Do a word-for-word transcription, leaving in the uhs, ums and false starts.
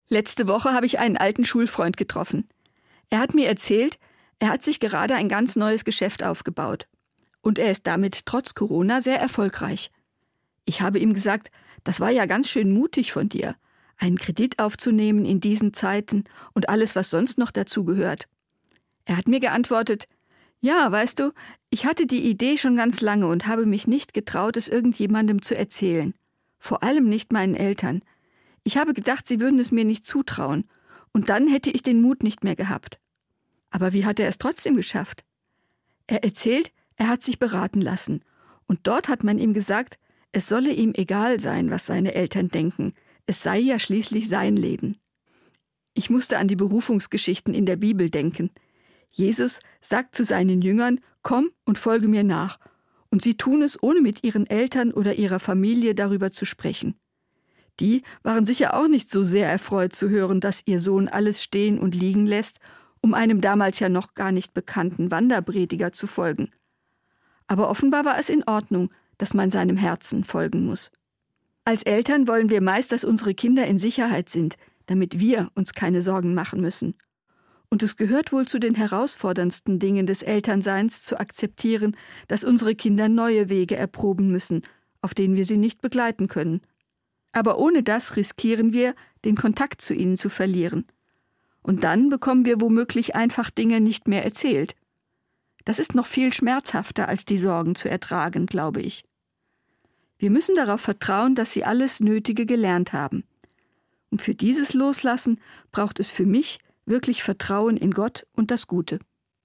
Letzte Woche habe ich einen alten Schulfreund getroffen. Er hat mir erzählt, er hat sich gerade ein ganz neues Geschäft aufgebaut. Und er ist damit trotz Corona sehr erfolgreich. Ich habe ihm gesagt, das war ja ganz schön mutig von dir, einen Kredit aufzunehmen in diesen Zeiten und alles, was sonst noch dazu gehört. Er hat mir geantwortet, ja, weißt du, ich hatte die Idee schon ganz lange und habe mich nicht getraut, es irgendjemandem zu erzählen. Vor allem nicht meinen Eltern. Ich habe gedacht, sie würden es mir nicht zutrauen. Und dann hätte ich den Mut nicht mehr gehabt. Aber wie hat er es trotzdem geschafft? Er erzählt, er hat sich beraten lassen. Und dort hat man ihm gesagt, es solle ihm egal sein, was seine Eltern denken. Es sei ja schließlich sein Leben. Ich musste an die Berufungsgeschichten in der Bibel denken. Jesus sagt zu seinen Jüngern, komm und folge mir nach. Und sie tun es, ohne mit ihren Eltern oder ihrer Familie darüber zu sprechen. Die waren sicher auch nicht so sehr erfreut zu hören, dass ihr Sohn alles stehen und liegen lässt, um einem damals ja noch gar nicht bekannten Wanderprediger zu folgen. Aber offenbar war es in Ordnung, dass man seinem Herzen folgen muss. Als Eltern wollen wir meist, dass unsere Kinder in Sicherheit sind, damit wir uns keine Sorgen machen müssen. Und es gehört wohl zu den herausforderndsten Dingen des Elternseins, zu akzeptieren, dass unsere Kinder neue Wege erproben müssen, auf denen wir sie nicht begleiten können. Aber ohne das riskieren wir, den Kontakt zu ihnen zu verlieren. Und dann bekommen wir womöglich einfach Dinge nicht mehr erzählt. Das ist noch viel schmerzhafter, als die Sorgen zu ertragen, glaube ich. Wir müssen darauf vertrauen, dass sie alles Nötige gelernt haben. Und für dieses Loslassen braucht es für mich wirklich Vertrauen in Gott und das Gute.